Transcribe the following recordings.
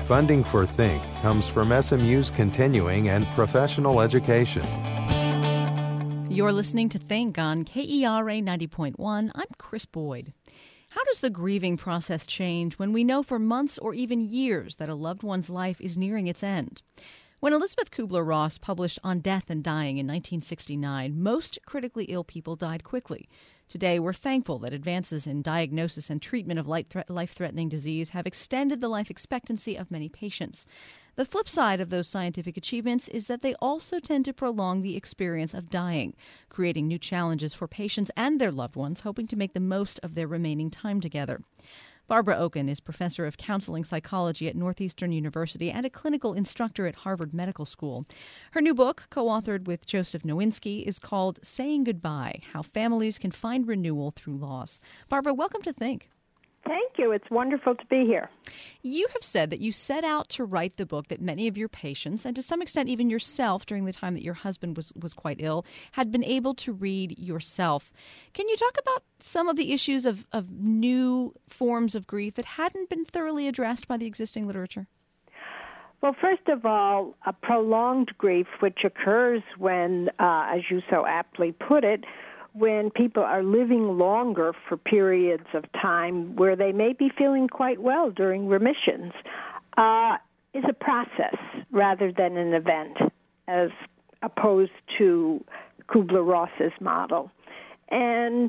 Funding for Think comes from SMU's continuing and professional education. You're listening to Think on KERA 90.1. I'm Chris Boyd. How does the grieving process change when we know for months or even years that a loved one's life is nearing its end? When Elisabeth Kubler-Ross published On Death and Dying in 1969, most critically ill people died quickly. Today, we're thankful that advances in diagnosis and treatment of life-threatening disease have extended the life expectancy of many patients. The flip side of those scientific achievements is that they also tend to prolong the experience of dying, creating new challenges for patients and their loved ones hoping to make the most of their remaining time together. Barbara Okun is professor of counseling psychology at Northeastern University and a clinical instructor at Harvard Medical School. Her new book, co-authored with Joseph Nowinski, is called Saying Goodbye: How Families Can Find Renewal Through Loss. Barbara, welcome to Think. Thank you. It's wonderful to be here. You have said that you set out to write the book that many of your patients, and to some extent even yourself during the time that your husband was quite ill, had been able to read yourself. Can you talk about some of the issues of new forms of grief that hadn't been thoroughly addressed by the existing literature? Well, first of all, a prolonged grief, which occurs when, as you so aptly put it, when people are living longer for periods of time where they may be feeling quite well during remissions, is a process rather than an event, as opposed to Kubler-Ross's model. And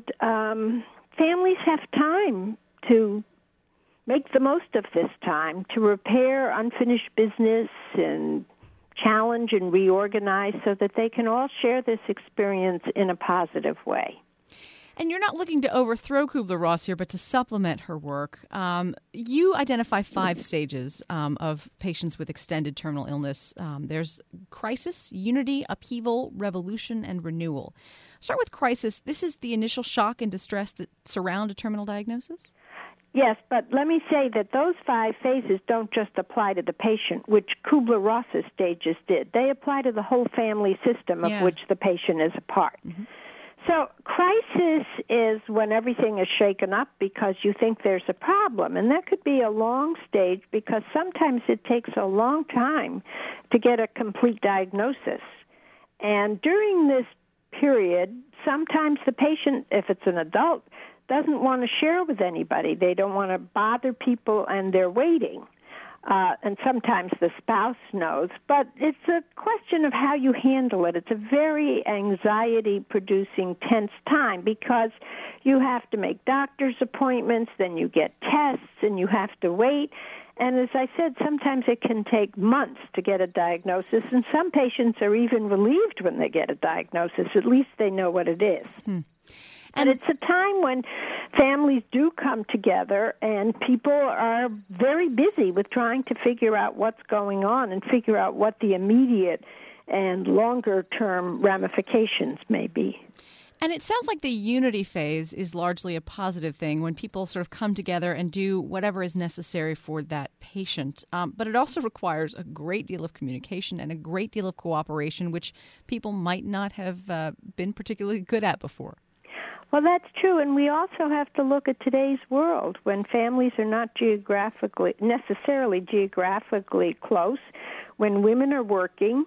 families have time to make the most of this time to repair unfinished business and challenge and reorganize so that they can all share this experience in a positive way. And you're not looking to overthrow Kubler-Ross here, but to supplement her work. You identify 5 stages of patients with extended terminal illness. There's crisis, unity, upheaval, revolution, and renewal. Start with crisis. This is the initial shock and distress that surround a terminal diagnosis? Yes, but let me say that those 5 phases don't just apply to the patient, which Kubler-Ross's stages did. They apply to the whole family system of which the patient is a part. Mm-hmm. So crisis is when everything is shaken up because you think there's a problem, and that could be a long stage because sometimes it takes a long time to get a complete diagnosis. And during this period, sometimes the patient, if it's an adult, doesn't want to share with anybody. They don't want to bother people, and they're waiting. And sometimes the spouse knows. But it's a question of how you handle it. It's a very anxiety-producing, tense time because you have to make doctor's appointments, then you get tests, and you have to wait. And as I said, sometimes it can take months to get a diagnosis, and some patients are even relieved when they get a diagnosis. At least they know what it is. And it's a time when families do come together and people are very busy with trying to figure out what's going on and figure out what the immediate and longer-term ramifications may be. And it sounds like the unity phase is largely a positive thing when people sort of come together and do whatever is necessary for that patient. But it also requires a great deal of communication and a great deal of cooperation, which people might not have been particularly good at before. Well, that's true, and we also have to look at today's world when families are not necessarily geographically close, when women are working,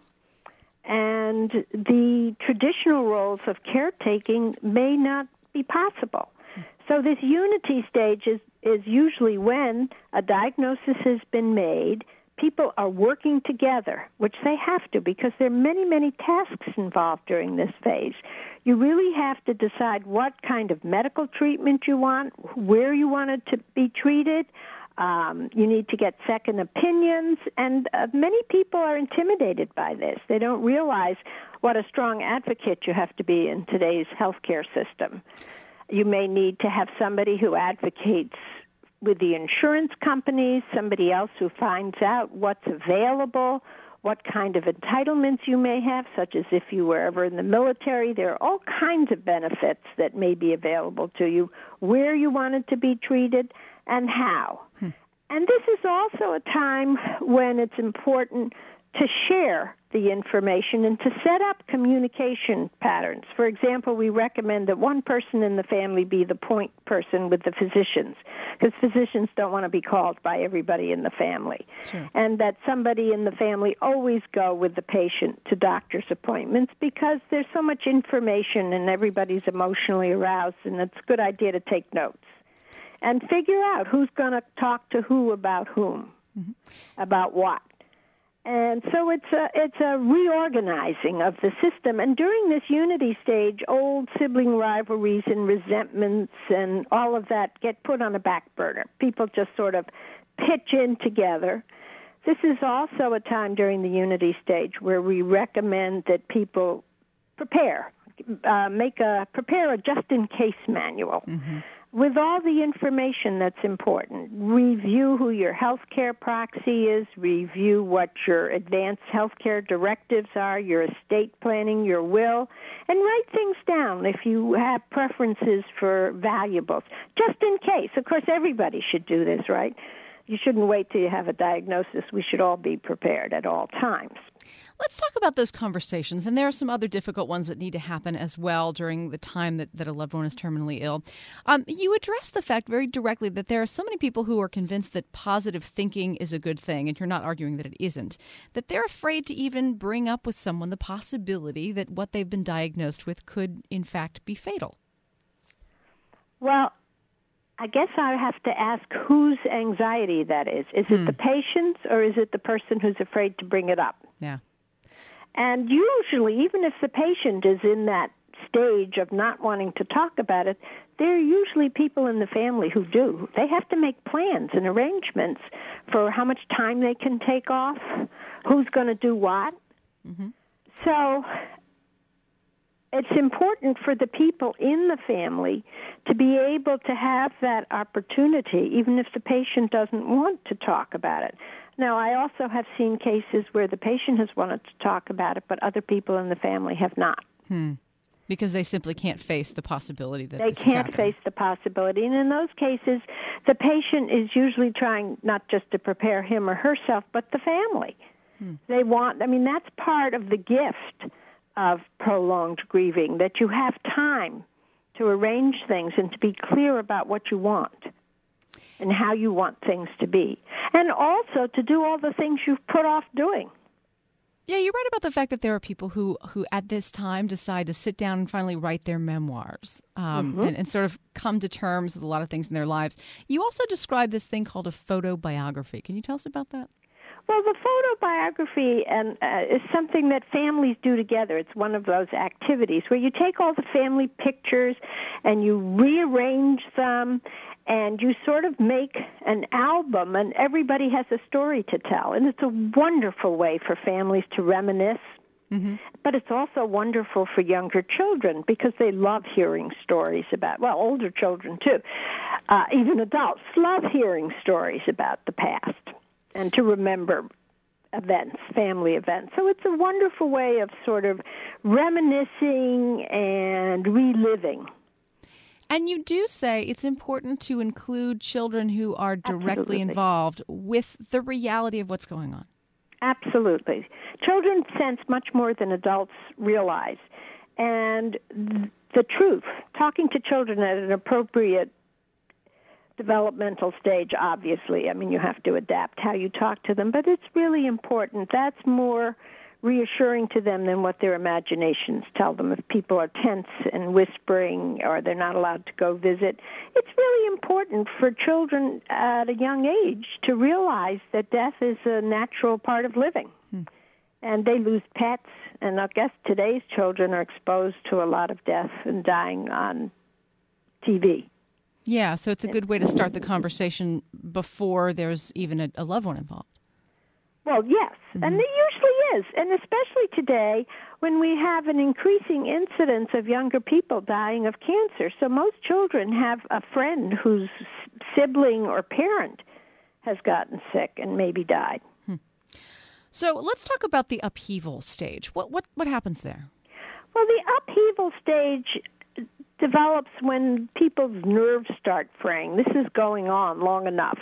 and the traditional roles of caretaking may not be possible. So this unity stage is usually when a diagnosis has been made, people are working together, which they have to because there are many, many tasks involved during this phase. You really have to decide what kind of medical treatment you want, where you want it to be treated. You need to get second opinions, and many people are intimidated by this. They don't realize what a strong advocate you have to be in today's healthcare system. You may need to have somebody who advocates with the insurance companies, somebody else who finds out what's available, what kind of entitlements you may have, such as if you were ever in the military. There are all kinds of benefits that may be available to you, where you want it to be treated, and how. And this is also a time when it's important to share the information and to set up communication patterns. For example, we recommend that one person in the family be the point person with the physicians, because physicians don't want to be called by everybody in the family. Sure. And that somebody in the family always go with the patient to doctor's appointments, because there's so much information and everybody's emotionally aroused, and it's a good idea to take notes and figure out who's going to talk to who about whom, about what. And so it's a reorganizing of the system. And during this unity stage, old sibling rivalries and resentments and all of that get put on a back burner. People just sort of pitch in together. This is also a time during the unity stage where we recommend that people prepare a just-in-case manual. With all the information that's important. Review who your healthcare proxy is, review what your advanced healthcare directives are, your estate planning, your will, and write things down if you have preferences for valuables, just in case. Of course, everybody should do this, right? You shouldn't wait till you have a diagnosis. We should all be prepared at all times. Let's talk about those conversations. And there are some other difficult ones that need to happen as well during the time that a loved one is terminally ill. You address the fact very directly that there are so many people who are convinced that positive thinking is a good thing, and you're not arguing that it isn't, that they're afraid to even bring up with someone the possibility that what they've been diagnosed with could, in fact, be fatal. Well, I guess I have to ask whose anxiety that is. Is it the patient's, or is it the person who's afraid to bring it up? Yeah. And usually, even if the patient is in that stage of not wanting to talk about it, there are usually people in the family who do. They have to make plans and arrangements for how much time they can take off, who's going to do what. So it's important for the people in the family to be able to have that opportunity, even if the patient doesn't want to talk about it. Now, I also have seen cases where the patient has wanted to talk about it, but other people in the family have not. Because they simply can't face the possibility that they can't face the possibility. And in those cases, the patient is usually trying not just to prepare him or herself, but the family. They want, that's part of the gift of prolonged grieving, that you have time to arrange things and to be clear about what you want and how you want things to be, and also to do all the things you've put off doing. Yeah, you write about the fact that there are people who at this time decide to sit down and finally write their memoirs and sort of come to terms with a lot of things in their lives. You also describe this thing called a photobiography. Can you tell us about that? Well, the photobiography is something that families do together. It's one of those activities where you take all the family pictures and you rearrange them, and you sort of make an album, and everybody has a story to tell. And it's a wonderful way for families to reminisce. But it's also wonderful for younger children because they love hearing stories about, older children too. Even adults love hearing stories about the past and to remember events, family events. So it's a wonderful way of sort of reminiscing and reliving. And you do say it's important to include children who are directly involved with the reality of what's going on. Absolutely. Children sense much more than adults realize. And the truth, talking to children at an appropriate developmental stage, obviously. You have to adapt how you talk to them, but it's really important. That's more reassuring to them than what their imaginations tell them. If people are tense and whispering or they're not allowed to go visit, it's really important for children at a young age to realize that death is a natural part of living. And they lose pets, and I guess today's children are exposed to a lot of death and dying on TV. Yeah, so it's a good way to start the conversation before there's even a loved one involved. Well, yes, and there usually is, and especially today when we have an increasing incidence of younger people dying of cancer. So most children have a friend whose sibling or parent has gotten sick and maybe died. So let's talk about the upheaval stage. What happens there? Well, the upheaval stage develops when people's nerves start fraying. This is going on long enough.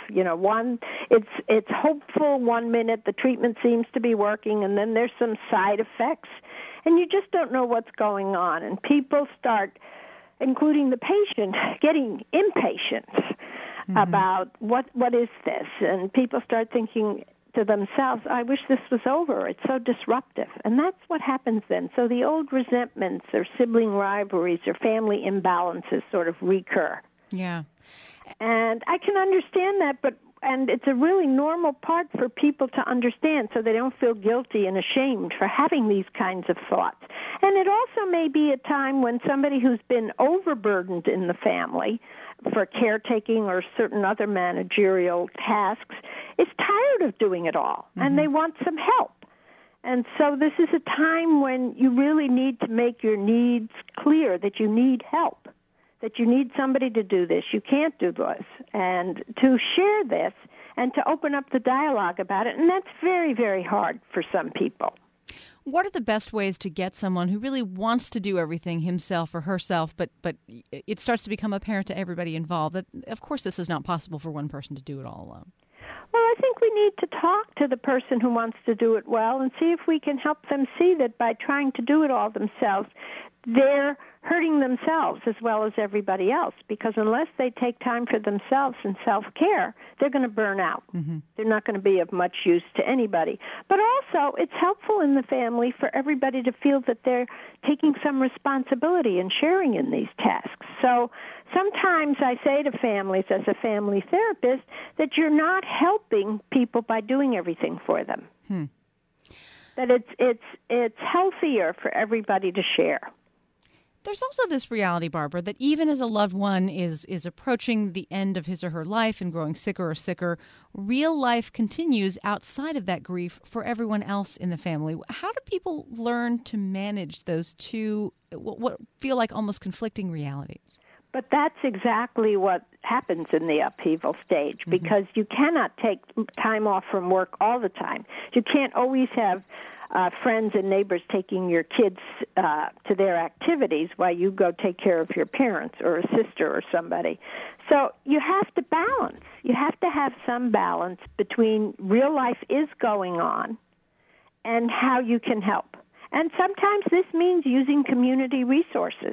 It's hopeful 1 minute, the treatment seems to be working, and then there's some side effects, and you just don't know what's going on. And people start, including the patient, getting impatient about what is this, and people start thinking to themselves, I wish this was over. It's so disruptive. And that's what happens then. So the old resentments or sibling rivalries or family imbalances sort of recur. Yeah. And I can understand that, and it's a really normal part for people to understand so they don't feel guilty and ashamed for having these kinds of thoughts. And it also may be a time when somebody who's been overburdened in the family for caretaking or certain other managerial tasks is tired of doing it all, and they want some help. And so this is a time when you really need to make your needs clear, that you need help, that you need somebody to do this. You can't do this. And to share this and to open up the dialogue about it, and that's very, very hard for some people. What are the best ways to get someone who really wants to do everything himself or herself, but it starts to become apparent to everybody involved that, of course, this is not possible for one person to do it all alone? Well, I think we need to talk to the person who wants to do it well and see if we can help them see that by trying to do it all themselves, they're hurting themselves as well as everybody else, because unless they take time for themselves and self-care, they're going to burn out. They're not going to be of much use to anybody. But also, it's helpful in the family for everybody to feel that they're taking some responsibility and sharing in these tasks. So sometimes I say to families as a family therapist that you're not helping people by doing everything for them. That it's healthier for everybody to share. There's also this reality, Barbara, that even as a loved one is approaching the end of his or her life and growing sicker or sicker, real life continues outside of that grief for everyone else in the family. How do people learn to manage those two, what feel like almost conflicting realities? But that's exactly what happens in the upheaval stage, because you cannot take time off from work all the time. You can't always have friends and neighbors taking your kids to their activities while you go take care of your parents or a sister or somebody. So you have to balance. You have to have some balance between real life is going on and how you can help. And sometimes this means using community resources.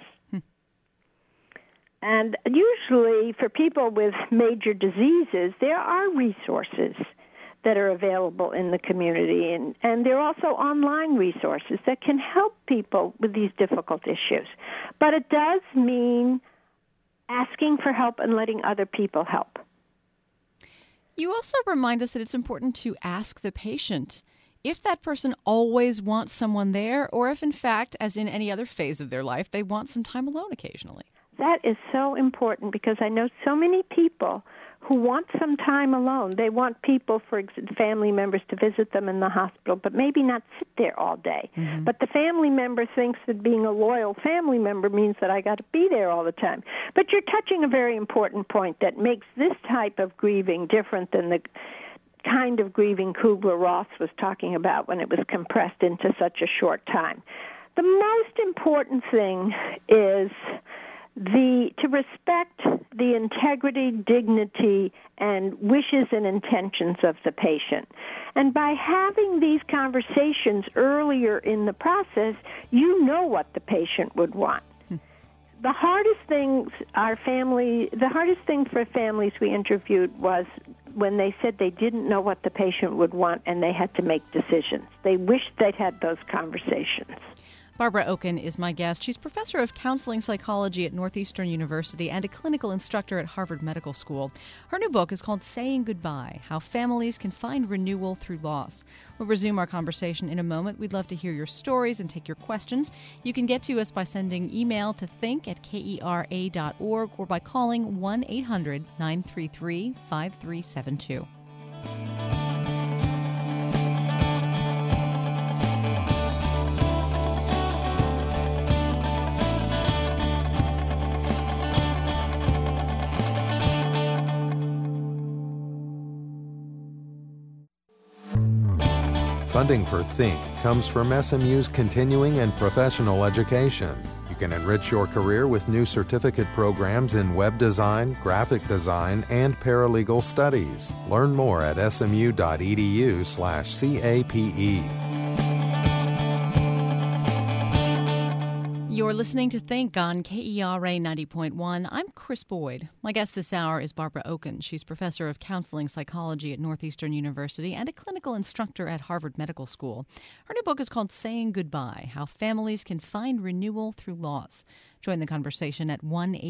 And usually for people with major diseases, there are resources that are available in the community, and there are also online resources that can help people with these difficult issues. But it does mean asking for help and letting other people help. You also remind us that it's important to ask the patient if that person always wants someone there, or if, in fact, as in any other phase of their life, they want some time alone occasionally. That is so important, because I know so many people who want some time alone. They want people, for family members, to visit them in the hospital, but maybe not sit there all day. But the family member thinks that being a loyal family member means that I got to be there all the time. But you're touching a very important point that makes this type of grieving different than the kind of grieving Kubler-Ross was talking about when it was compressed into such a short time. The most important thing is to respect the integrity, dignity, and wishes and intentions of the patient. And by having these conversations earlier in the process, you know what the patient would want. The hardest thing for families we interviewed was when they said they didn't know what the patient would want and they had to make decisions. They wished they'd had those conversations. Barbara Okun is my guest. She's professor of counseling psychology at Northeastern University and a clinical instructor at Harvard Medical School. Her new book is called Saying Goodbye: How Families Can Find Renewal Through Loss. We'll resume our conversation in a moment. We'd love to hear your stories and take your questions. You can get to us by sending email to think@kera.org or by calling 1-800-933-5372. Funding for Think comes from SMU's continuing and professional education. You can enrich your career with new certificate programs in web design, graphic design, and paralegal studies. Learn more at smu.edu/CAPE. You're listening to Think on KERA 90.1. I'm Chris Boyd. My guest this hour is Barbara Okun. She's professor of counseling psychology at Northeastern University and a clinical instructor at Harvard Medical School. Her new book is called Saying Goodbye: How Families Can Find Renewal Through Loss. Join the conversation at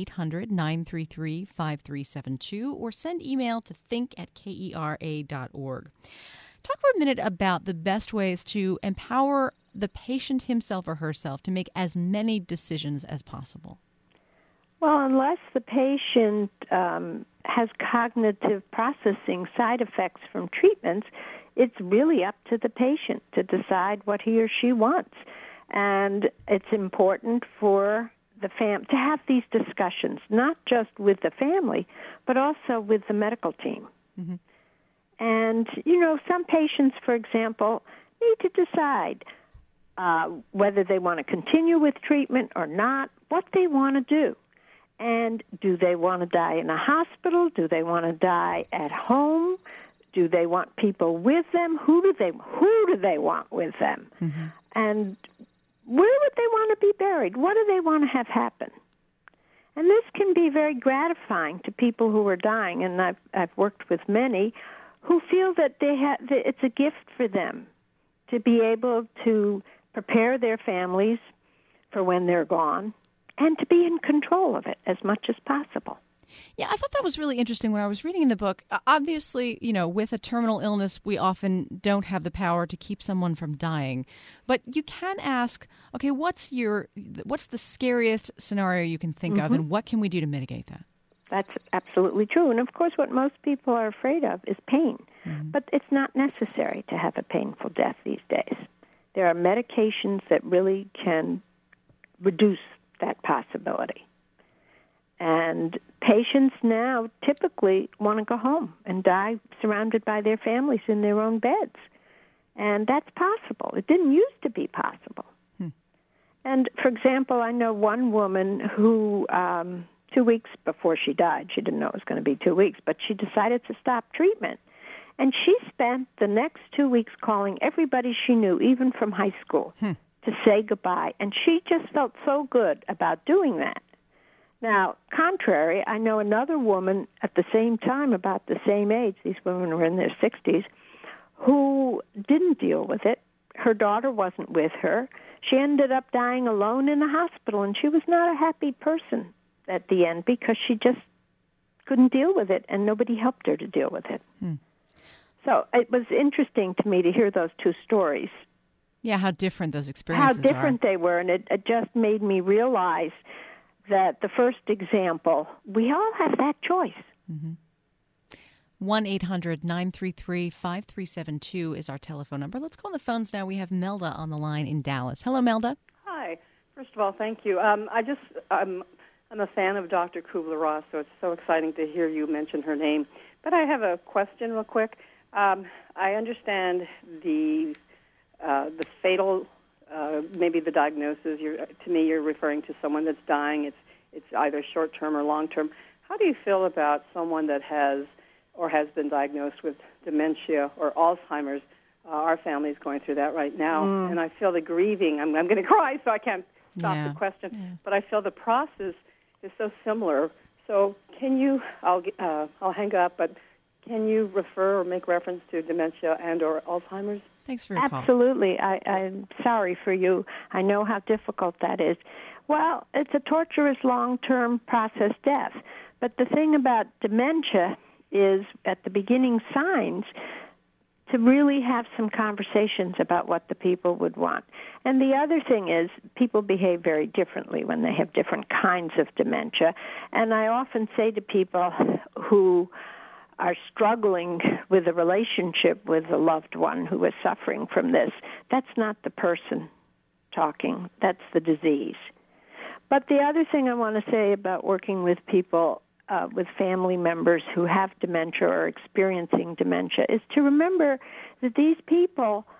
1-800-933-5372 or send email to think@kera.org. Talk for a minute about the best ways to empower the patient himself or herself to make as many decisions as possible. Well, unless the patient has cognitive processing side effects from treatments, it's really up to the patient to decide what he or she wants. And it's important for the to have these discussions, not just with the family, but also with the medical team. Mm-hmm. And, some patients, for example, need to decide whether they want to continue with treatment or not, what they want to do. And do they want to die in a hospital? Do they want to die at home? Do they want people with them? Who do they want with them? Mm-hmm. And where would they want to be buried? What do they want to have happen? And this can be very gratifying to people who are dying, and I've worked with many who feel that it's a gift for them to be able to prepare their families for when they're gone and to be in control of it as much as possible. Yeah, I thought that was really interesting when I was reading in the book. Obviously, with a terminal illness, we often don't have the power to keep someone from dying. But you can ask, okay, what's the scariest scenario you can think of, and what can we do to mitigate that? That's absolutely true. And, of course, what most people are afraid of is pain. Mm-hmm. But it's not necessary to have a painful death these days. There are medications that really can reduce that possibility. And patients now typically want to go home and die surrounded by their families in their own beds. And that's possible. It didn't used to be possible. And, for example, I know one woman who 2 weeks before she died, she didn't know it was going to be 2 weeks, but she decided to stop treatment. And she spent the next 2 weeks calling everybody she knew, even from high school, to say goodbye. And she just felt so good about doing that. Now, contrary, I know another woman at the same time, about the same age, these women were in their 60s, who didn't deal with it. Her daughter wasn't with her. She ended up dying alone in the hospital, and she was not a happy person at the end because she just couldn't deal with it, and nobody helped her to deal with it. So it was interesting to me to hear those two stories. Yeah, how different those experiences are. How different they were, and it just made me realize that the first example, we all have that choice. 1-800-933-5372 is our telephone number. Let's go on the phones now. We have Melda on the line in Dallas. Hello, Melda. Hi. First of all, thank you. I'm a fan of Dr. Kubler-Ross, so it's so exciting to hear you mention her name. But I have a question real quick. I understand the fatal, maybe the diagnosis. To me, you're referring to someone that's dying. It's either short-term or long-term. How do you feel about someone that has or has been diagnosed with dementia or Alzheimer's? Our family's going through that right now, and I feel the grieving. I'm going to cry, so I can't stop the question. Yeah. But I feel the process is so similar. So can you? I'll hang up, but can you refer or make reference to dementia and or Alzheimer's? Thanks for your call. Absolutely. I'm sorry for you. I know how difficult that is. Well, it's a torturous long-term process death. But the thing about dementia is, at the beginning signs, to really have some conversations about what the people would want. And the other thing is, people behave very differently when they have different kinds of dementia. And I often say to people who are struggling with a relationship with a loved one who is suffering from this, that's not the person talking, that's the disease. But the other thing I want to say about working with people, with family members who have dementia or experiencing dementia, is to remember that these people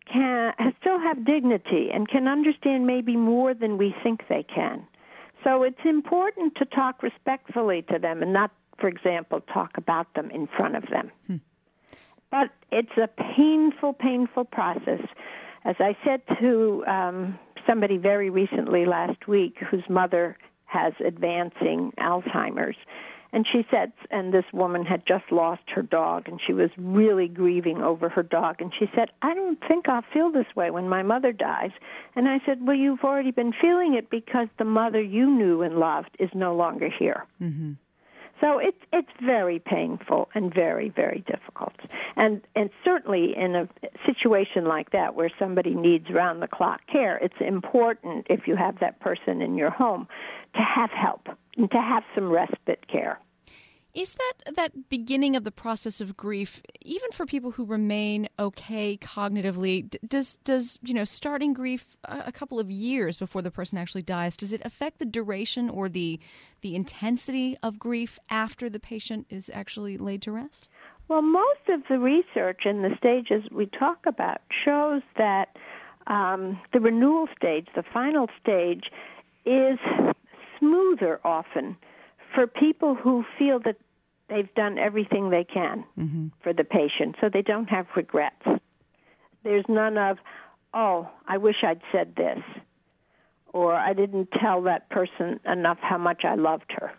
can still have dignity and can understand maybe more than we think they can. So it's important to talk respectfully to them and not, for example, talk about them in front of them. But it's a painful, painful process. As I said to somebody very recently last week whose mother has advancing Alzheimer's, and she said, and this woman had just lost her dog, and she was really grieving over her dog, and she said, I don't think I'll feel this way when my mother dies. And I said, well, you've already been feeling it because the mother you knew and loved is no longer here. Mm-hmm. So it's very painful and very, very difficult. And certainly in a situation like that where somebody needs round-the-clock care, it's important, if you have that person in your home, to have help and to have some respite care. Is that beginning of the process of grief, even for people who remain okay cognitively, does starting grief a couple of years before the person actually dies, does it affect the duration or the intensity of grief after the patient is actually laid to rest? Well, most of the research in the stages we talk about shows that the renewal stage, the final stage, is smoother often for people who feel that they've done everything they can for the patient, so they don't have regrets. There's none of, oh, I wish I'd said this, or I didn't tell that person enough how much I loved her.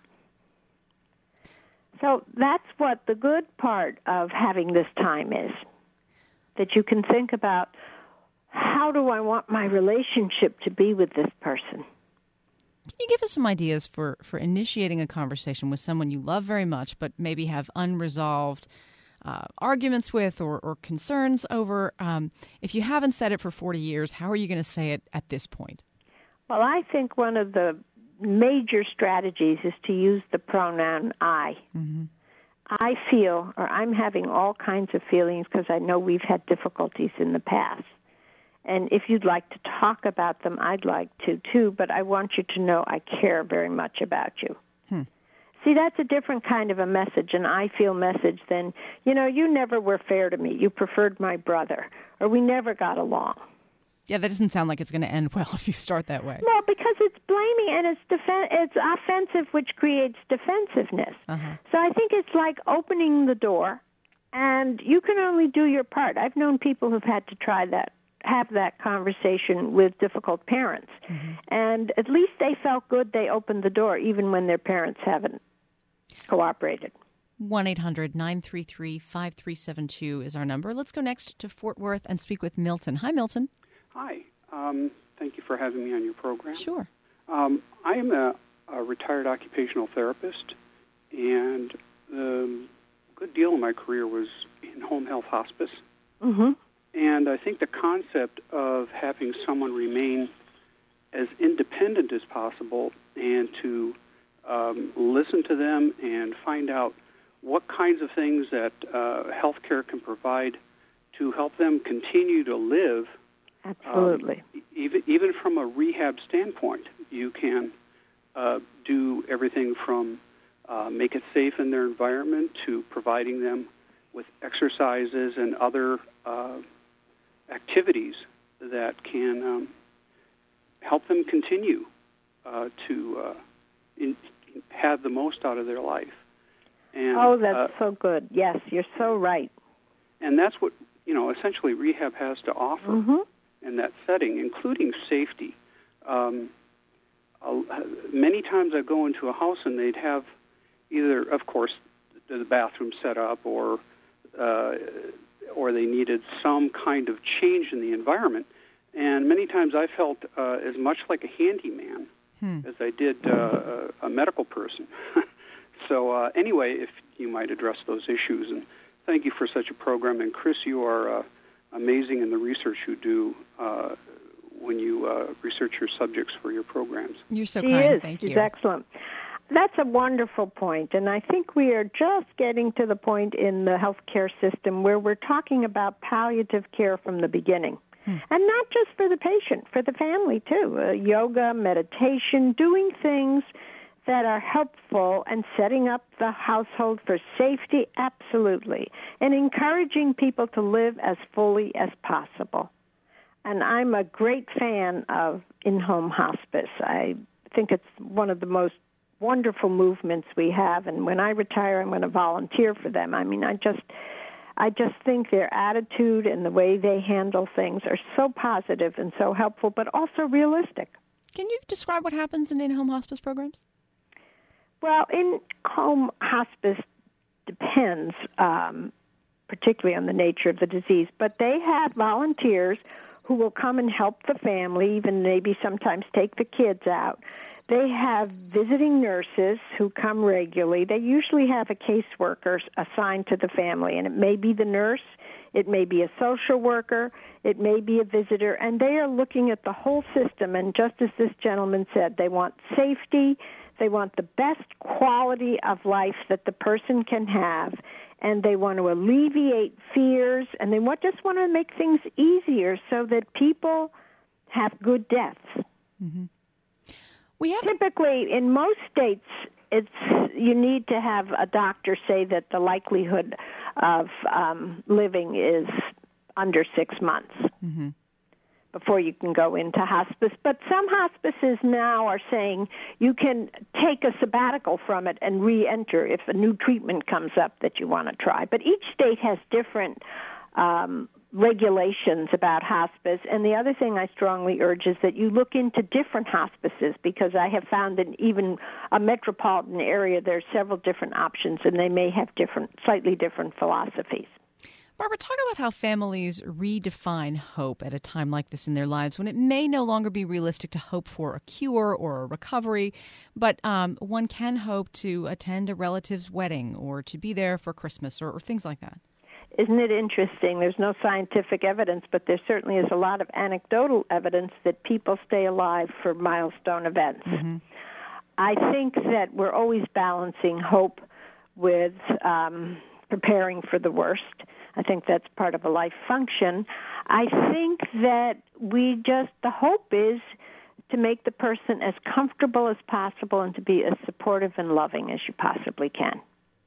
So that's what the good part of having this time is, that you can think about, how do I want my relationship to be with this person? Can you give us some ideas for initiating a conversation with someone you love very much but maybe have unresolved arguments with or concerns over? If you haven't said it for 40 years, how are you going to say it at this point? Well, I think one of the major strategies is to use the pronoun I. Mm-hmm. I feel, or I'm having all kinds of feelings because I know we've had difficulties in the past. And if you'd like to talk about them, I'd like to, too, but I want you to know I care very much about you. See, that's a different kind of a message, an I feel message than, you never were fair to me. You preferred my brother, or we never got along. Yeah, that doesn't sound like it's going to end well if you start that way. No, because it's blaming and it's offensive, which creates defensiveness. Uh-huh. So I think it's like opening the door, and you can only do your part. I've known people who've had to have that conversation with difficult parents. Mm-hmm. And at least they felt good they opened the door, even when their parents haven't cooperated. 1-800-933-5372 is our number. Let's go next to Fort Worth and speak with Milton. Hi, Milton. Hi. Thank you for having me on your program. Sure. I am a retired occupational therapist, and a good deal of my career was in home health hospice. Mm-hmm. And I think the concept of having someone remain as independent as possible and to listen to them and find out what kinds of things that healthcare can provide to help them continue to live. Absolutely. Even from a rehab standpoint, you can do everything from make it safe in their environment to providing them with exercises and other activities that can help them continue to have the most out of their life. And, that's so good. Yes, you're so right. And that's what, essentially rehab has to offer in that setting, including safety. Many times I go into a house and they'd have either, of course, the bathroom set up or they needed some kind of change in the environment. And many times I felt as much like a handyman as I did a medical person. So anyway, if you might address those issues. And thank you for such a program. And Chris, you are amazing in the research you do when you research your subjects for your programs. You're so kind. Thank you. He's excellent. That's a wonderful point, and I think we are just getting to the point in the healthcare system where we're talking about palliative care from the beginning. And not just for the patient, for the family, too. Yoga, meditation, doing things that are helpful and setting up the household for safety, absolutely, and encouraging people to live as fully as possible. And I'm a great fan of in-home hospice. I think it's one of the most wonderful movements we have, and when I retire, I'm going to volunteer for them. I mean, I just think their attitude and the way they handle things are so positive and so helpful, but also realistic. Can you describe what happens in in-home hospice programs? Well, in-home hospice depends, particularly on the nature of the disease, but they have volunteers who will come and help the family, even maybe sometimes take the kids out. They have visiting nurses who come regularly. They usually have a caseworker assigned to the family, and it may be the nurse, it may be a social worker, it may be a visitor, and they are looking at the whole system. And just as this gentleman said, they want safety, they want the best quality of life that the person can have, and they want to alleviate fears, and they just want to make things easier so that people have good deaths. Mm-hmm. Typically, in most states, you need to have a doctor say that the likelihood of living is under 6 months before you can go into hospice. But some hospices now are saying you can take a sabbatical from it and re-enter if a new treatment comes up that you want to try. But each state has different regulations about hospice, and the other thing I strongly urge is that you look into different hospices, because I have found in even a metropolitan area there are several different options, and they may have slightly different philosophies. Barbara, talk about how families redefine hope at a time like this in their lives when it may no longer be realistic to hope for a cure or a recovery, but one can hope to attend a relative's wedding or to be there for Christmas or things like that. Isn't it interesting? There's no scientific evidence, but there certainly is a lot of anecdotal evidence that people stay alive for milestone events. Mm-hmm. I think that we're always balancing hope with preparing for the worst. I think that's part of a life function. I think that the hope is to make the person as comfortable as possible and to be as supportive and loving as you possibly can.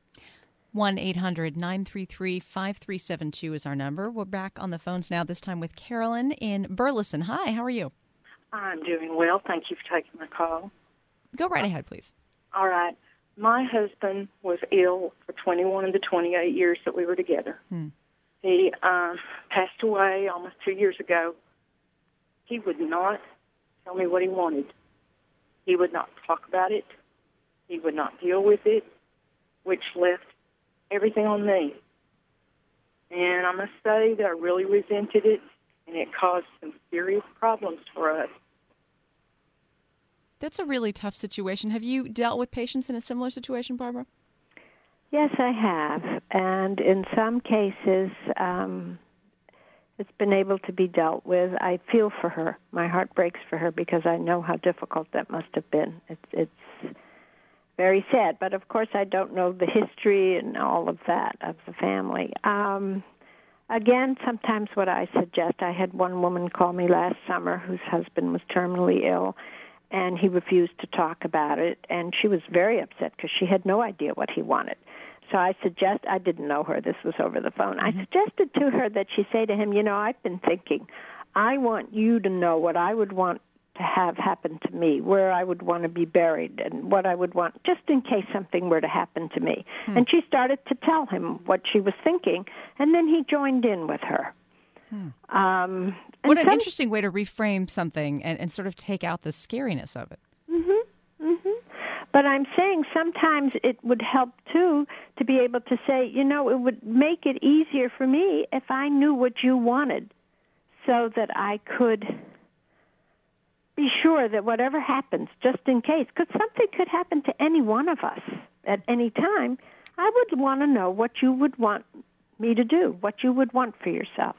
1-800-933-5372 is our number. We're back on the phones now, this time with Carolyn in Burleson. Hi, how are you? I'm doing well. Thank you for taking my call. Go right ahead, please. All right. My husband was ill for 21 of the 28 years that we were together. He passed away almost 2 years ago. He would not tell me what he wanted. He would not talk about it. He would not deal with it, which left everything on me. And I must say that I really resented it, and it caused some serious problems for us. That's a really tough situation. Have you dealt with patients in a similar situation, Barbara? Yes, I have. And in some cases, it's been able to be dealt with. I feel for her. My heart breaks for her because I know how difficult that must have been. It's very sad, but of course I don't know the history and all of that of the family. Again, sometimes what I suggest, I had one woman call me last summer whose husband was terminally ill, and he refused to talk about it, and she was very upset because she had no idea what he wanted. So I didn't know her, this was over the phone. I suggested to her that she say to him, I've been thinking, I want you to know what I would want to have happen to me, where I would want to be buried, and what I would want, just in case something were to happen to me. And she started to tell him what she was thinking, and then he joined in with her. What an interesting way to reframe something and sort of take out the scariness of it. But I'm saying sometimes it would help, too, to be able to say, it would make it easier for me if I knew what you wanted so that I could be sure that whatever happens, just in case, because something could happen to any one of us at any time, I would want to know what you would want me to do, what you would want for yourself.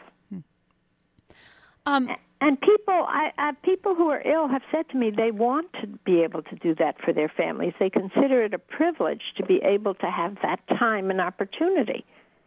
And people who are ill have said to me they want to be able to do that for their families. They consider it a privilege to be able to have that time and opportunity.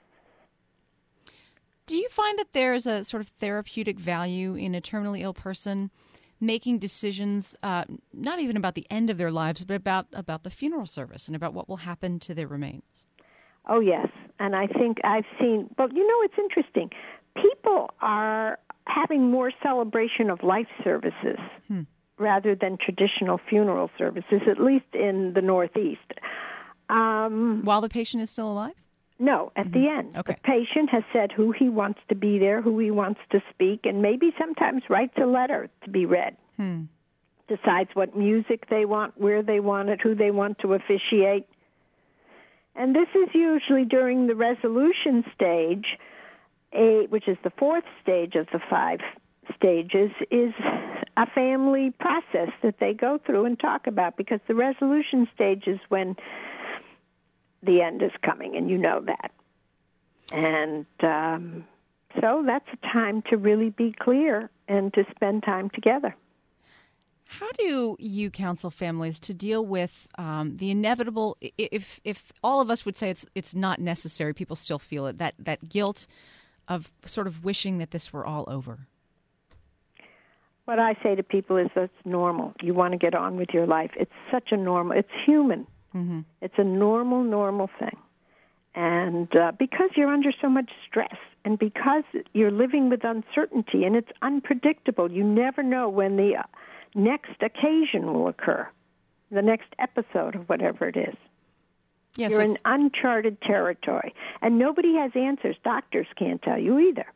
Do you find that there's a sort of therapeutic value in a terminally ill person making decisions, not even about the end of their lives, but about the funeral service and about what will happen to their remains? Oh, yes. And I think I've seen, it's interesting. People have having more celebration of life services rather than traditional funeral services, at least in the Northeast. While the patient is still alive? No, at the end. Okay. The patient has said who he wants to be there, who he wants to speak, and maybe sometimes writes a letter to be read. Decides what music they want, where they want it, who they want to officiate. And this is usually during the resolution stage, which is the fourth stage of the 5 stages, is a family process that they go through and talk about, because the resolution stage is when the end is coming, and you know that. And so that's a time to really be clear and to spend time together. How do you counsel families to deal with the inevitable, if all of us would say it's not necessary, people still feel it, that guilt of sort of wishing that this were all over? What I say to people is that's normal. You want to get on with your life. It's such a normal, it's human. It's a normal thing. And because you're under so much stress, and because you're living with uncertainty, and it's unpredictable, you never know when the next occasion will occur, the next episode of whatever it is. Yes, you're in uncharted territory, and nobody has answers. Doctors can't tell you either.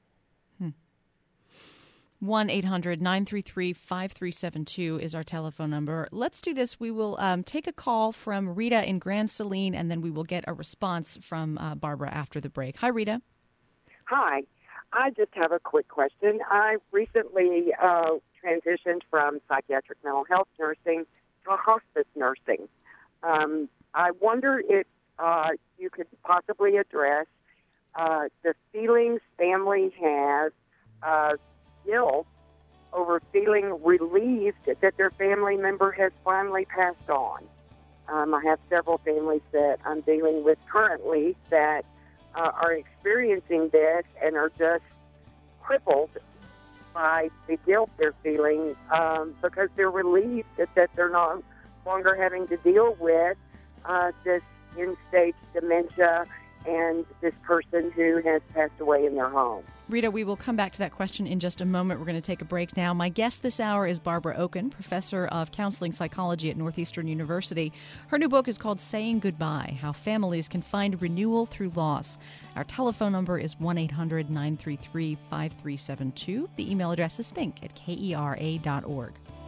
1-800-933-5372 is our telephone number. Let's do this. We will take a call from Rita in Grand Saline, and then we will get a response from Barbara after the break. Hi, Rita. Hi. I just have a quick question. I recently transitioned from psychiatric mental health nursing to hospice nursing. I wonder if you could possibly address the feelings family has guilt over feeling relieved that their family member has finally passed on. I have several families that I'm dealing with currently that are experiencing this and are just crippled by the guilt they're feeling because they're relieved that they're no longer having to deal with this end-stage dementia and this person who has passed away in their home. Rita, we will come back to that question in just a moment. We're going to take a break now. My guest this hour is Barbara Okun, professor of counseling psychology at Northeastern University. Her new book is called Saying Goodbye, How Families Can Find Renewal Through Loss. Our telephone number is 1-800-933-5372. The email address is think@kera.org.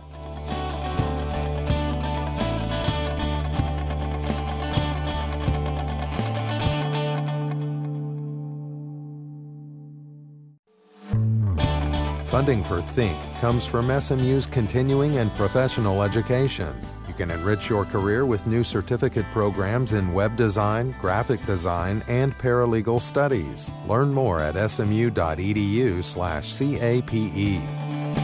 Funding for Think comes from SMU's continuing and professional education. You can enrich your career with new certificate programs in web design, graphic design, and paralegal studies. Learn more at smu.edu/CAPE.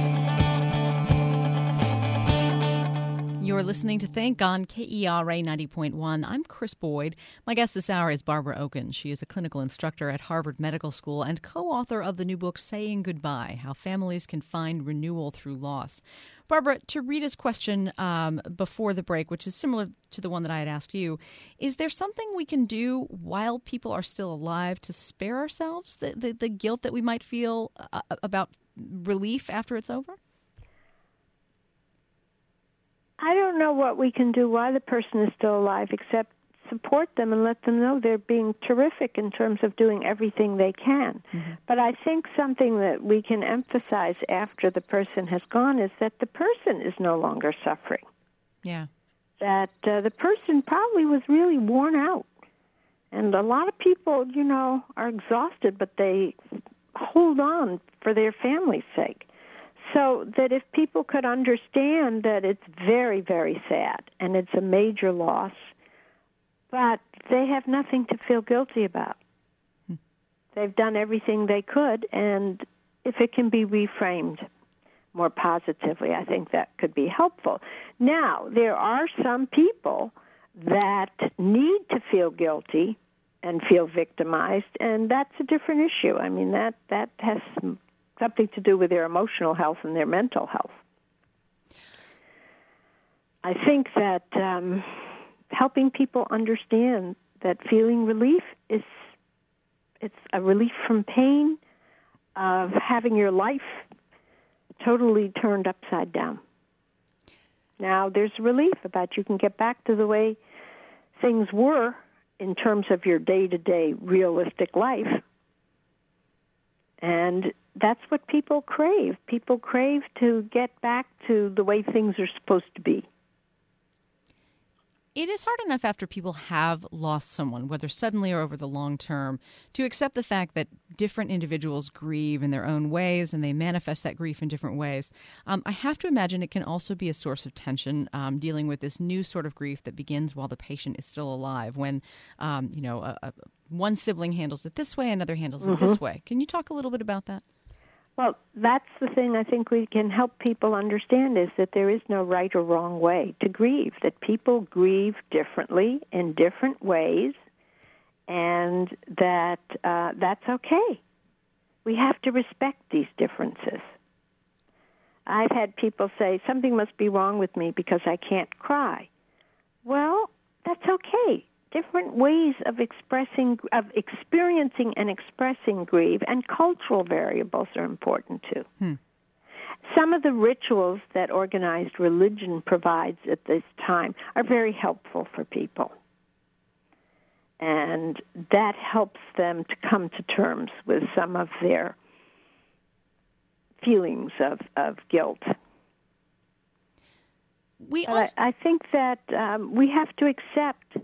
You're listening to Think on KERA 90.1. I'm Chris Boyd. My guest this hour is Barbara Okun. She is a clinical instructor at Harvard Medical School and co-author of the new book, Saying Goodbye, How Families Can Find Renewal Through Loss. Barbara, to Rita's question before the break, which is similar to the one that I had asked you, is there something we can do while people are still alive to spare ourselves the guilt that we might feel about relief after it's over? I don't know what we can do while the person is still alive except support them and let them know they're being terrific in terms of doing everything they can. Mm-hmm. But I think something that we can emphasize after the person has gone is that the person is no longer suffering. Yeah. That the person probably was really worn out. And a lot of people, are exhausted, but they hold on for their family's sake. So that if people could understand that it's very, very sad and it's a major loss, but they have nothing to feel guilty about. They've done everything they could, and if it can be reframed more positively, I think that could be helpful. Now, there are some people that need to feel guilty and feel victimized, and that's a different issue. I mean, that has something to do with their emotional health and their mental health. I think that helping people understand that feeling relief it's a relief from pain, of having your life totally turned upside down. Now, there's relief about you can get back to the way things were in terms of your day-to-day realistic life. And that's what people crave. People crave to get back to the way things are supposed to be. It is hard enough after people have lost someone, whether suddenly or over the long term, to accept the fact that different individuals grieve in their own ways and they manifest that grief in different ways. I have to imagine it can also be a source of tension dealing with this new sort of grief that begins while the patient is still alive, when, one sibling handles it this way, another handles it this way. Can you talk a little bit about that? Well, that's the thing I think we can help people understand, is that there is no right or wrong way to grieve, that people grieve differently in different ways, and that that's okay. We have to respect these differences. I've had people say, something must be wrong with me because I can't cry. Well, that's okay. Different ways of experiencing and expressing grief, and cultural variables are important too. Some of the rituals that organized religion provides at this time are very helpful for people. And that helps them to come to terms with some of their feelings of guilt. I think that we have to accept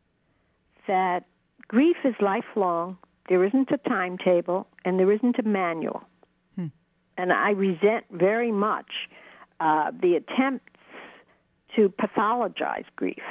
that grief is lifelong. There isn't a timetable, and there isn't a manual. And I resent very much the attempts to pathologize grief.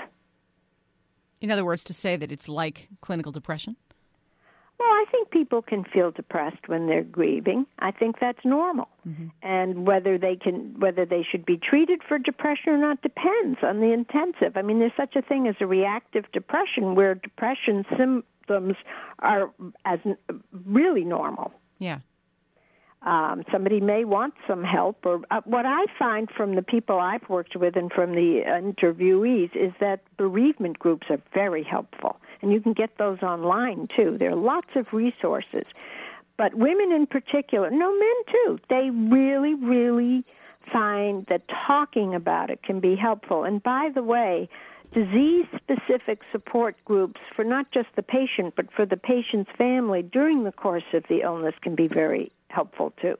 In other words, to say that it's like clinical depression? Well, I think people can feel depressed when they're grieving. I think that's normal. And whether they should be treated for depression or not depends on the intensive. I mean, there's such a thing as a reactive depression, where depression symptoms are as really normal. Yeah. Somebody may want some help, or what I find from the people I've worked with and from the interviewees is that bereavement groups are very helpful. And you can get those online, too. There are lots of resources. But women in particular, no, men too, they really, really find that talking about it can be helpful. And by the way, disease-specific support groups for not just the patient, but for the patient's family during the course of the illness can be very helpful, too.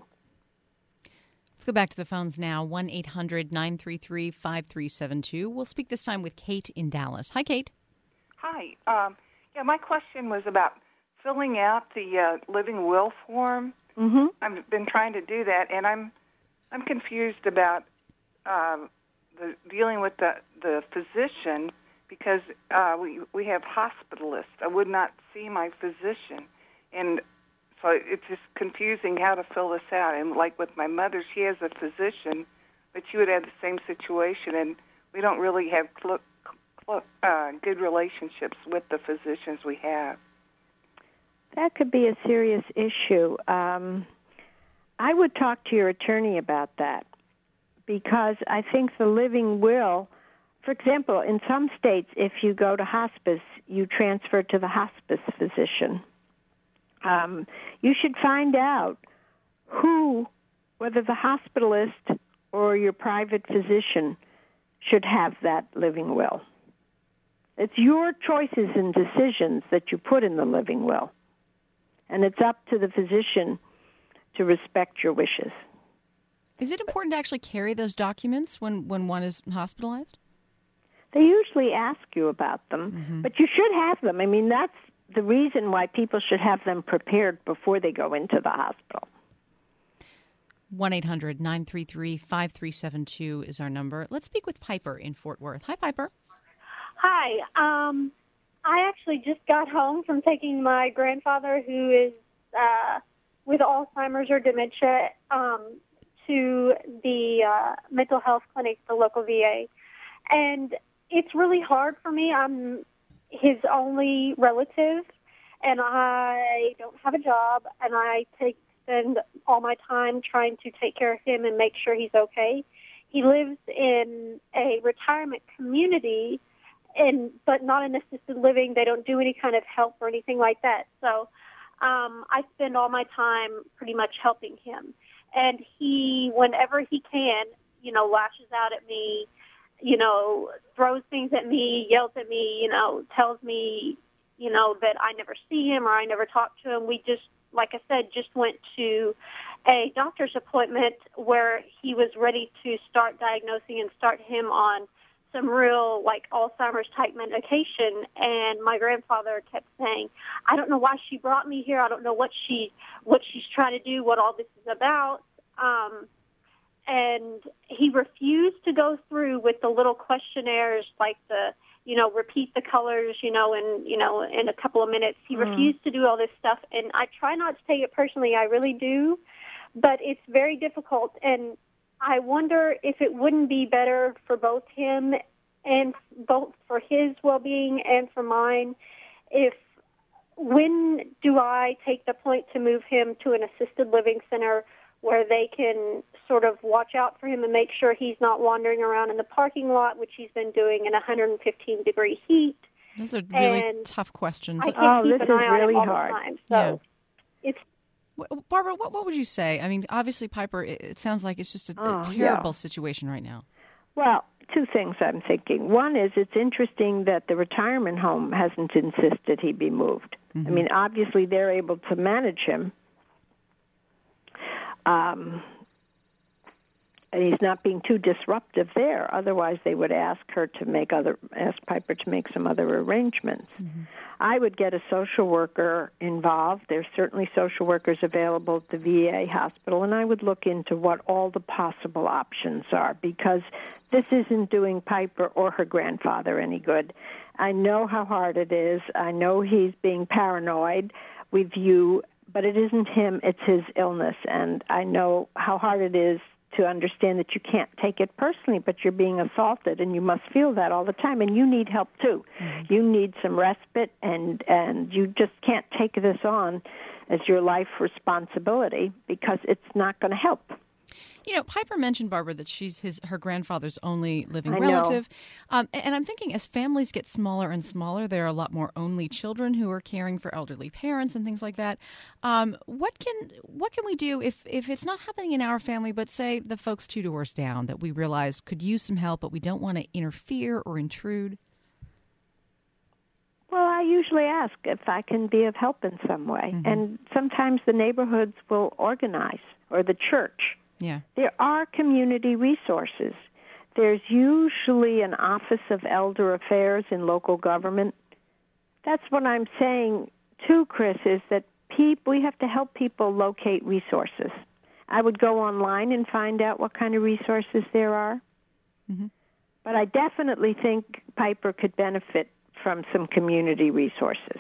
Let's go back to the phones now, 1-800-933-5372. We'll speak this time with Kate in Dallas. Hi, Kate. Hi. My question was about filling out the living will form. I've been trying to do that, and I'm confused about the dealing with the physician, because we have hospitalists. I would not see my physician, and so it's just confusing how to fill this out. And like with my mother, she has a physician, but she would have the same situation, and we don't really have good relationships with the physicians we have. That could be a serious issue. I would talk to your attorney about that, because I think the living will, for example, in some states, if you go to hospice, you transfer to the hospice physician. You should find out whether the hospitalist or your private physician should have that living will. It's your choices and decisions that you put in the living will, and it's up to the physician to respect your wishes. Is it important to actually carry those documents when one is hospitalized? They usually ask you about them, but you should have them. I mean, that's the reason why people should have them prepared before they go into the hospital. 1-800-933-5372 is our number. Let's speak with Piper in Fort Worth. Hi, Piper. Hi. I actually just got home from taking my grandfather, who is with Alzheimer's or dementia, to the mental health clinic, the local VA. And it's really hard for me. I'm his only relative, and I don't have a job, and I spend all my time trying to take care of him and make sure he's okay. He lives in a retirement community, but not in assisted living. They don't do any kind of help or anything like that. So I spend all my time pretty much helping him. And he, whenever he can, lashes out at me, throws things at me, yells at me, tells me, that I never see him or I never talk to him. We just, like I said, just went to a doctor's appointment where he was ready to start diagnosing and start him on some real, like, Alzheimer's type medication. And my grandfather kept saying, I don't know why she brought me here. I don't know what she's trying to do, what all this is about. And he refused to go through with the little questionnaires, like the, repeat the colors, in a couple of minutes. He refused to do all this stuff. And I try not to take it personally. I really do. But it's very difficult. And I wonder if it wouldn't be better for both him and both for his well-being and for mine, when do I take the point to move him to an assisted living center where they can sort of watch out for him and make sure he's not wandering around in the parking lot, which he's been doing in 115-degree heat. Those are really tough questions. I can't keep this an is eye on really him all hard. the time. So it's... Barbara, what would you say? I mean, obviously, Piper, it sounds like it's just a terrible situation right now. Well, two things I'm thinking. One is it's interesting that the retirement home hasn't insisted he be moved. I mean, obviously, they're able to manage him. And he's not being too disruptive there. Otherwise, they would ask Piper to make some other arrangements. I would get a social worker involved. There's certainly social workers available at the VA hospital, and I would look into what all the possible options are, because this isn't doing Piper or her grandfather any good. I know how hard it is. I know he's being paranoid with you, but it isn't him, it's his illness, and I know how hard it is to understand that you can't take it personally, but you're being assaulted, and you must feel that all the time, and you need help too. You need some respite, and you just can't take this on as your life responsibility, because it's not going to help. Piper mentioned, Barbara, that she's her grandfather's only living relative. And I'm thinking, as families get smaller and smaller, there are a lot more only children who are caring for elderly parents and things like that. What can we do if it's not happening in our family, but say the folks 2 doors down that we realize could use some help, but we don't want to interfere or intrude? Well, I usually ask if I can be of help in some way. And sometimes the neighborhoods will organize, or the church. Yeah. There are community resources. There's usually an Office of Elder Affairs in local government. That's what I'm saying too, Chris, is that we have to help people locate resources. I would go online and find out what kind of resources there are. But I definitely think Piper could benefit from some community resources.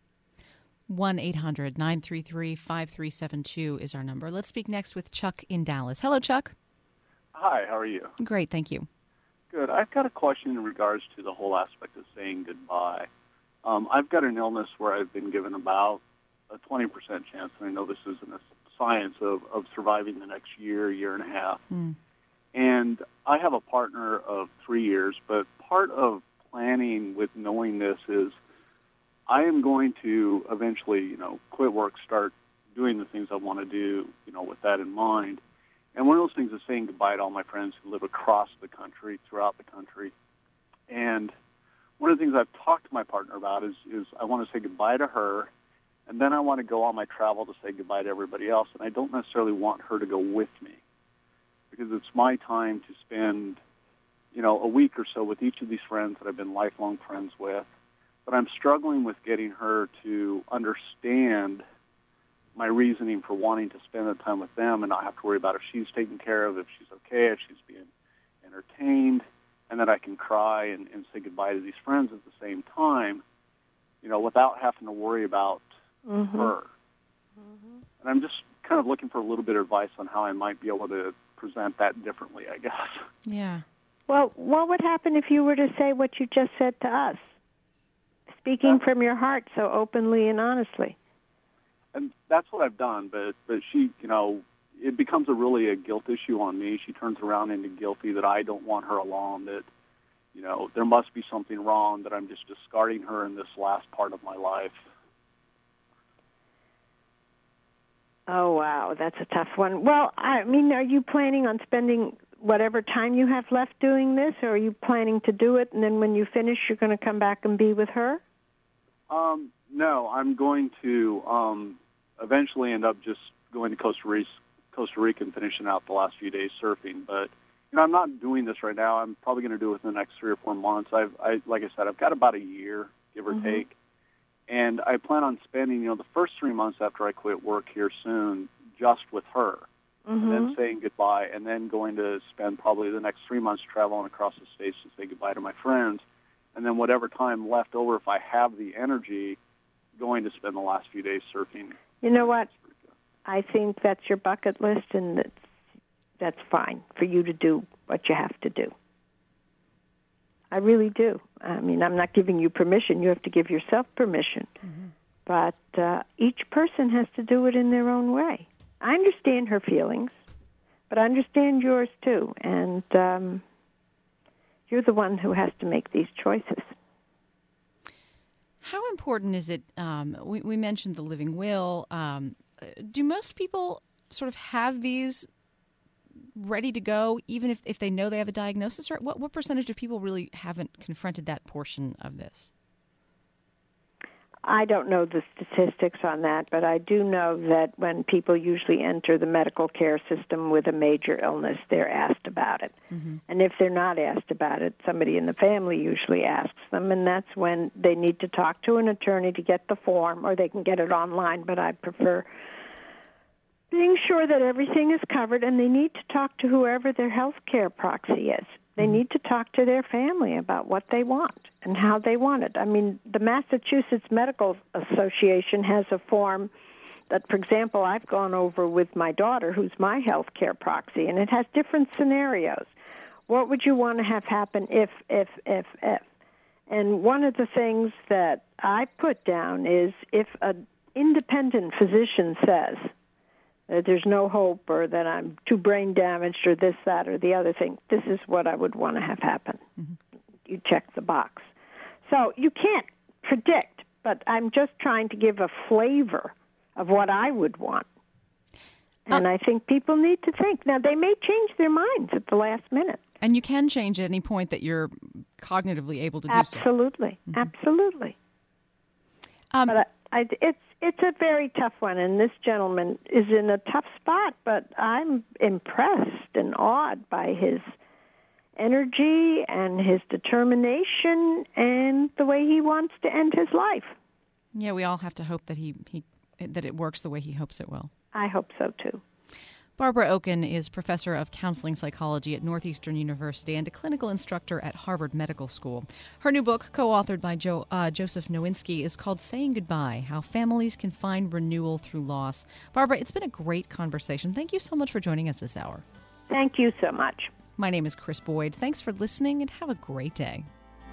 1-800-933-5372 is our number. Let's speak next with Chuck in Dallas. Hello, Chuck. Hi, how are you? Great, thank you. Good. I've got a question in regards to the whole aspect of saying goodbye. I've got an illness where I've been given about a 20% chance, and I know this isn't a science, of surviving the next year and a half. And I have a partner of 3 years, but part of planning with knowing this is I am going to eventually, quit work, start doing the things I want to do, with that in mind. And one of those things is saying goodbye to all my friends who live across the country, throughout the country. And one of the things I've talked to my partner about is I want to say goodbye to her, and then I want to go on my travel to say goodbye to everybody else. And I don't necessarily want her to go with me, because it's my time to spend, a week or so with each of these friends that I've been lifelong friends with. But I'm struggling with getting her to understand my reasoning for wanting to spend the time with them and not have to worry about if she's taken care of, if she's okay, if she's being entertained, and that I can cry and say goodbye to these friends at the same time, without having to worry about her. And I'm just kind of looking for a little bit of advice on how I might be able to present that differently, I guess. Yeah. Well, what would happen if you were to say what you just said to us? Speaking from your heart so openly and honestly. And that's what I've done, but she, it becomes a guilt issue on me. She turns around into guilty that I don't want her alone, that, there must be something wrong, that I'm just discarding her in this last part of my life. Oh, wow, that's a tough one. Well, I mean, are you planning on spending whatever time you have left doing this, or are you planning to do it, and then when you finish, you're going to come back and be with her? No, I'm going to eventually end up just going to Costa Rica and finishing out the last few days surfing. But I'm not doing this right now. I'm probably going to do it within the next 3 or 4 months. Like I said, I've got about a year, give or take, and I plan on spending the first 3 months after I quit work here soon just with her. And then saying goodbye, and then going to spend probably the next 3 months traveling across the states to say goodbye to my friends, and then whatever time left over, if I have the energy, going to spend the last few days surfing. You know what? I think that's your bucket list, and that's fine for you to do what you have to do. I really do. I mean, I'm not giving you permission. You have to give yourself permission. But each person has to do it in their own way. I understand her feelings, but I understand yours too. And you're the one who has to make these choices. How important is it? We mentioned the living will. Do most people sort of have these ready to go, even if they know they have a diagnosis? Or what percentage of people really haven't confronted that portion of this? I don't know the statistics on that, but I do know that when people usually enter the medical care system with a major illness, they're asked about it. And if they're not asked about it, somebody in the family usually asks them, and that's when they need to talk to an attorney to get the form, or they can get it online, but I prefer being sure that everything is covered, and they need to talk to whoever their health care proxy is. They need to talk to their family about what they want and how they want it. I mean, the Massachusetts Medical Association has a form that, for example, I've gone over with my daughter, who's my health care proxy, and it has different scenarios. What would you want to have happen if? And one of the things that I put down is if an independent physician says that there's no hope, or that I'm too brain damaged, or this, that, or the other thing, this is what I would want to have happen. You check the box. So you can't predict, but I'm just trying to give a flavor of what I would want. And I think people need to think. Now, they may change their minds at the last minute. And you can change at any point that you're cognitively able to do so. Absolutely. But it's a very tough one, and this gentleman is in a tough spot, but I'm impressed and awed by his energy and his determination and the way he wants to end his life. Yeah, we all have to hope that that it works the way he hopes it will. I hope so, too. Barbara Okun is professor of counseling psychology at Northeastern University and a clinical instructor at Harvard Medical School. Her new book, co-authored by Joseph Nowinski, is called Saying Goodbye, How Families Can Find Renewal Through Loss. Barbara, it's been a great conversation. Thank you so much for joining us this hour. Thank you so much. My name is Chris Boyd. Thanks for listening, and have a great day.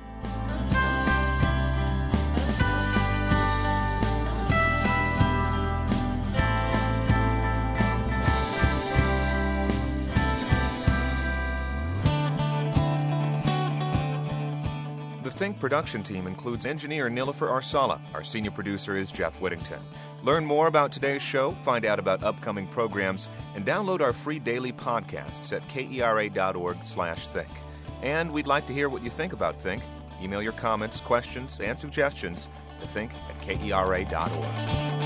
The Think production team includes engineer Nilofer Arsala. Our senior producer is Jeff Whittington. Learn more about today's show, find out about upcoming programs, and download our free daily podcasts at kera.org/think. And we'd like to hear what you think about Think. Email your comments, questions, and suggestions to think@kera.org.